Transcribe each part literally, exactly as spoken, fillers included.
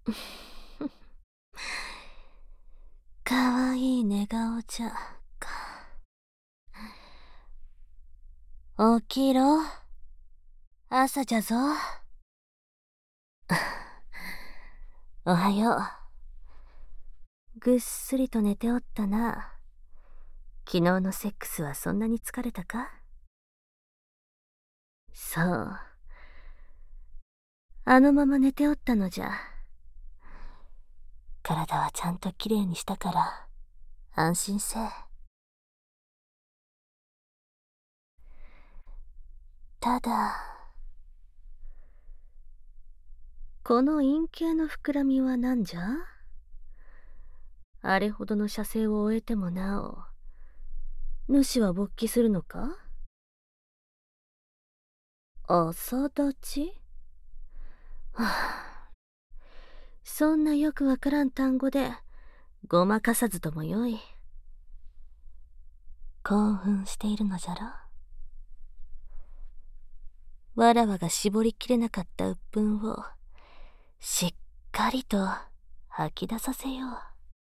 かわいい寝顔じゃか。起きろ、朝じゃぞ。おはよう。ぐっすりと寝ておったな。昨日のセックスはそんなに疲れたか？そう。あのまま寝ておったのじゃ。体はちゃんときれいにしたから安心せえ。ただ、この陰茎の膨らみは何じゃ？あれほどの射精を終えてもなお、主は勃起するのか？朝立ち？はあ、そんなよくわからん単語でごまかさずともよい。興奮しているのじゃろ。わらわが絞りきれなかった鬱憤をしっかりと吐き出させよう。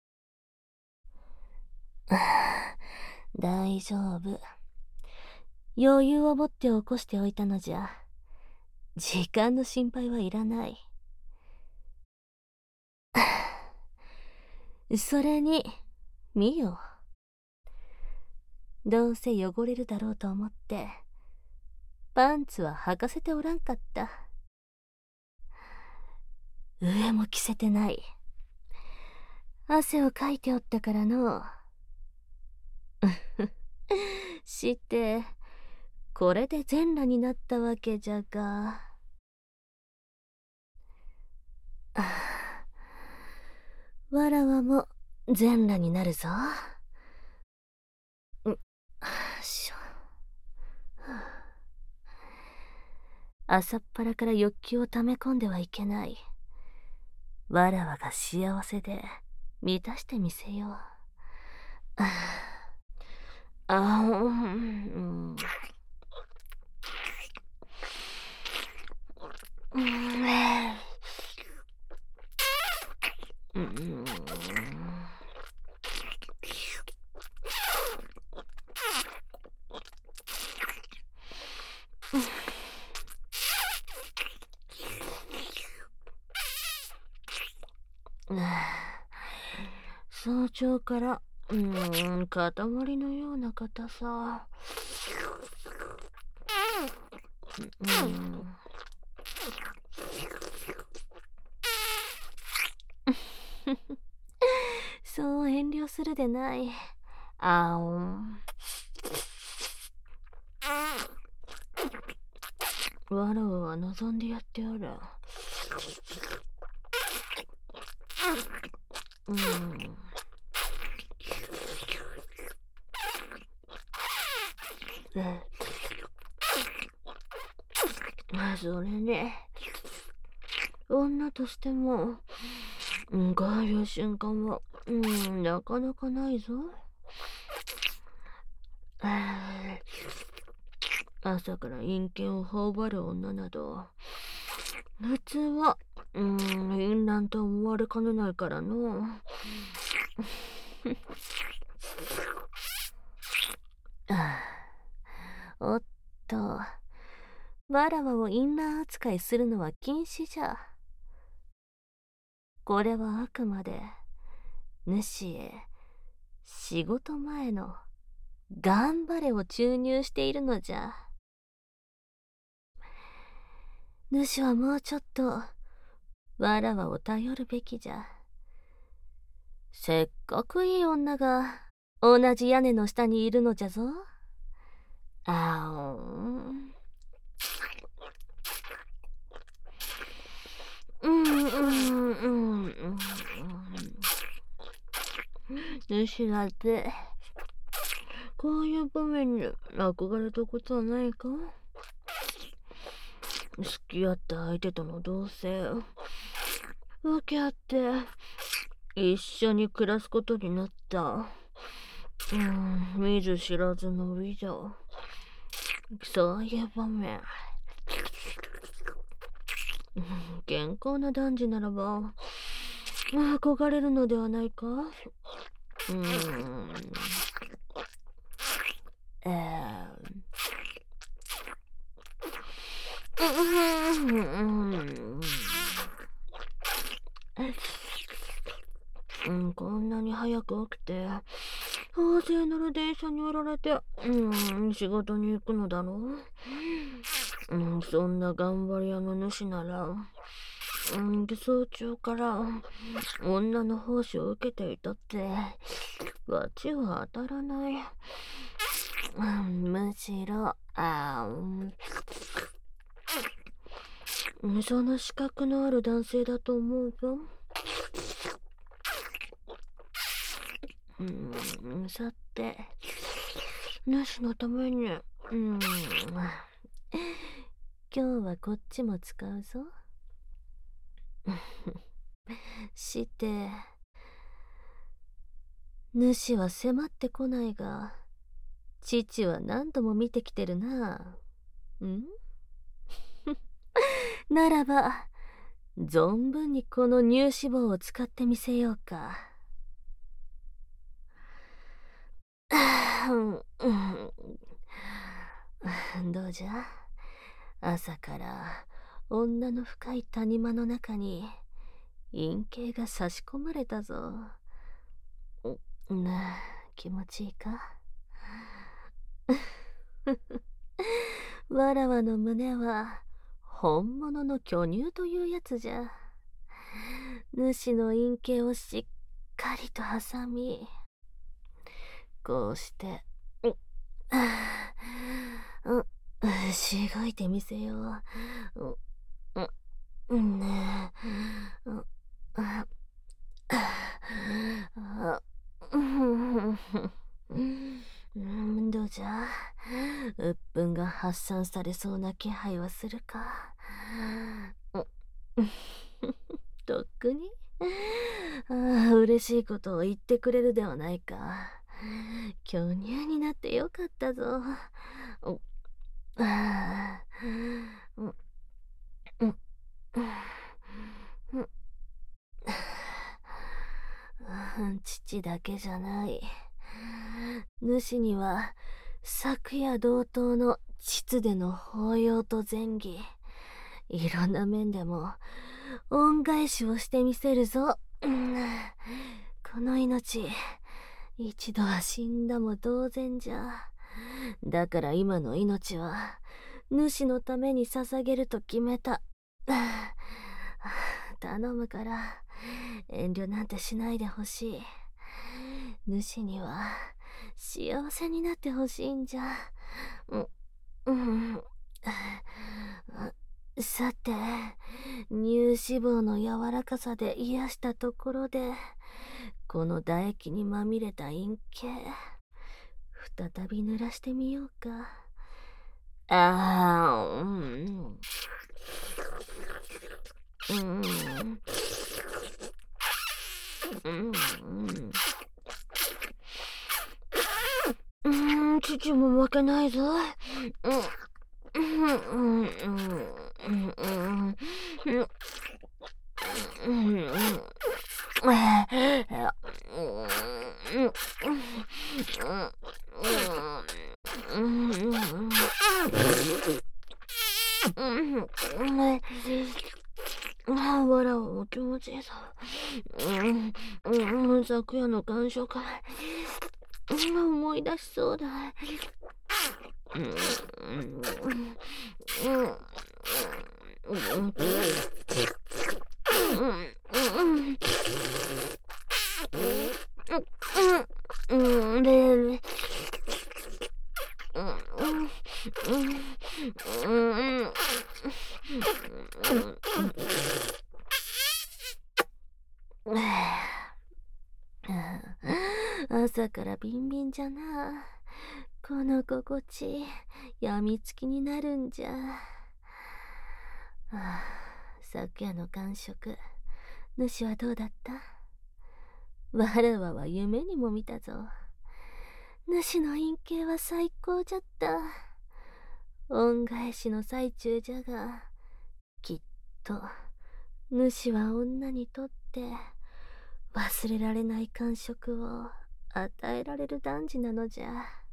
大丈夫。余裕を持って起こしておいたのじゃ。時間の心配はいらない。それに、見よ。どうせ汚れるだろうと思って、パンツは履かせておらんかった。上も着せてない。汗をかいておったからの。して、これで全裸になったわけじゃが。わらわも全裸になるぞ。んしょ。朝っぱらから欲求を溜め込んではいけない。わらわが幸せで満たしてみせよう。あうん、うん、早朝から、うーん、塊のような硬さ。うん、そう遠慮するでない。あおん。わらわは望んでやっておる。うん。それね、女としても、こういう瞬間は、うん、なかなかないぞ。朝から陰茎を頬張る女など、普通は、うん、淫乱と思われかねないからの。おっと、わらわを淫乱扱いするのは禁止じゃ。これはあくまで主へ仕事前の頑張れを注入しているのじゃ。主はもうちょっとわらわを頼るべきじゃ。せっかくいい女が同じ屋根の下にいるのじゃぞ。あおん。うんうんうんうん。主だってこういう場面に憧れたことはないか？付き合った相手との同棲受け合って一緒に暮らすことになった。うん、見ず知らずの美女。そういう場面健康な男児ならば憧れるのではないか。うーん。えーうん、こんなに早く起きて、大勢乗る電車に揺られて、うん、仕事に行くのだろう。うん、そんな頑張り屋の主なら、うん、早朝から女の奉仕を受けていたって、罰は当たらない。うん、むしろ、あうん、その資格のある男性だと思うぞ。うん、さて、主のために、うん、今日はこっちも使うぞ。して、主は迫ってこないが、父は何度も見てきてるな。んならば、存分にこの乳脂肪を使ってみせようか。どうじゃ、朝から女の深い谷間の中に陰茎が差し込まれたぞ。なあ、気持ちいいか。わらわの胸は本物の巨乳というやつじゃ。主の陰茎をしっかりと挟み、こうして、うん、しごいてみせよう。うん、ねえ。うん、あ、あ、うん、どうじゃ、鬱憤が発散されそうな気配はするか。とっくにああ、嬉しいことを言ってくれるではないか。巨乳になってよかったぞ。ああ、うん、うん、うん、父だけじゃない。主には昨夜同等の膣での抱擁と前儀、いろんな面でも恩返しをしてみせるぞ。うん、この命、一度は死んだも同然じゃ。だから今の命は主のために捧げると決めた。頼むから遠慮なんてしないでほしい。主には幸せになってほしいんじゃ。うん、うん、さて、乳脂肪の柔らかさで癒したところで、この唾液にまみれた陰茎、再び濡らしてみようか。ああ、うん。うん。うん。うん。うん、父も負けないぞ。うん。うん。うん。うん。うん。うん。うん。わらわも気持ちいいぞ。うん、昨夜の感触、思い出しそうだ。朝からビンビンじゃな。この心地、やみつきになるんじゃ。はあ、昨夜の感触、主はどうだった？わらわは夢にも見たぞ。主の陰茎は最高じゃった。恩返しの最中じゃが、きっと主は女にとって忘れられない感触を与えられる男児なのじゃ。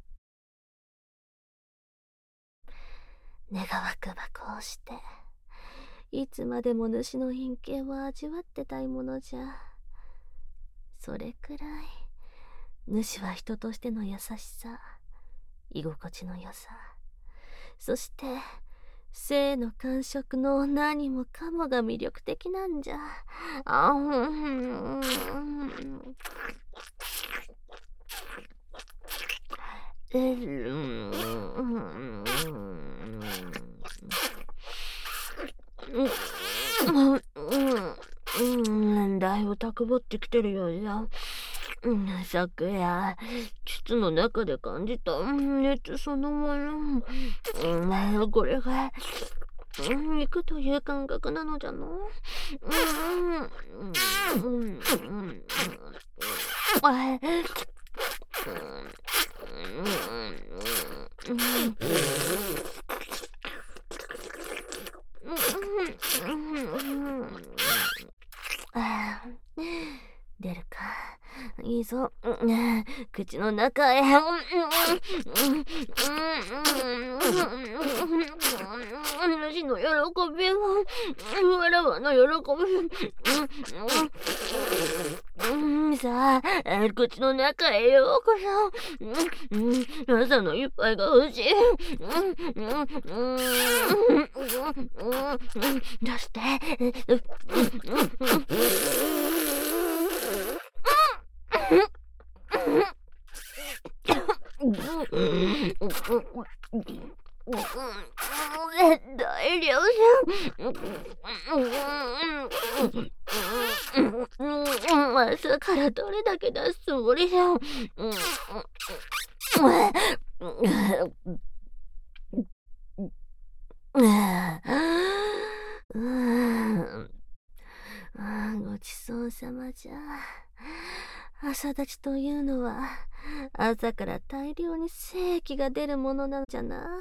願わくばこうしていつまでも主の陰茎を味わってたいものじゃ。それくらい主は人としての優しさ、居心地の良さ、そして性の感触の何もかもが魅力的なんじゃ。あんえうんだいぶたくばってきてるようじゃ。うん、昨夜膣の中で感じた熱そのもの、うん、これが肉という感覚なのじゃな。出るか。いいぞ。口の中へ。主の喜びを、わらわの喜び。さあ、口の中へようこそ。朝の一杯が欲しい。出して。大量朝からどれだけ出すつもりじゃ。ごちそうさまじゃ。朝立ちというのは朝から大量に精液が出るものなんじゃな。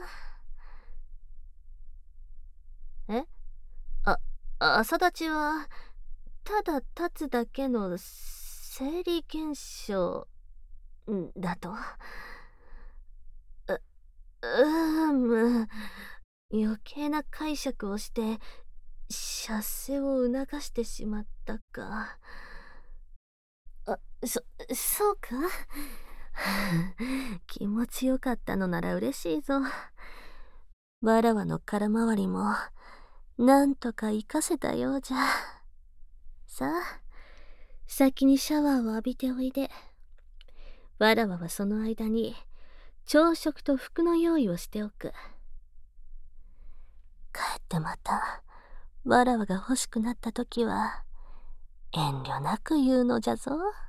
えあ、朝立ちはただ立つだけの生理現象だと。う、うむ余計な解釈をして射精を促してしまったか。あ、そ、そうか気持ちよかったのなら嬉しいぞ。わらわの空回りもなんとか活かせたようじゃ。さあ、先にシャワーを浴びておいで。わらわはその間に朝食と服の用意をしておく。帰ってまたわらわが欲しくなった時は遠慮なく言うのじゃぞ。